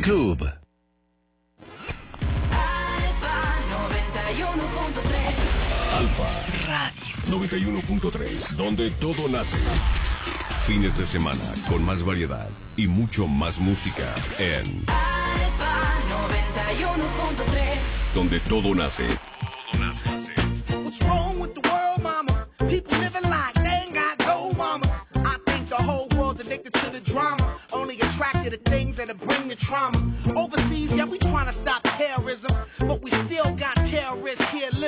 Club. Alfa Radio 91.3, donde todo nace. Fines de semana con más variedad y mucho más música en Alfa 91.3, donde todo nace. What's wrong with the world, mama? People living like they ain't got gold, mama. I think the whole world's addicted to the drama, only attracted to things that'll bring the trauma. Overseas, yeah, we trying to stop terrorism, but we still got terrorists here living.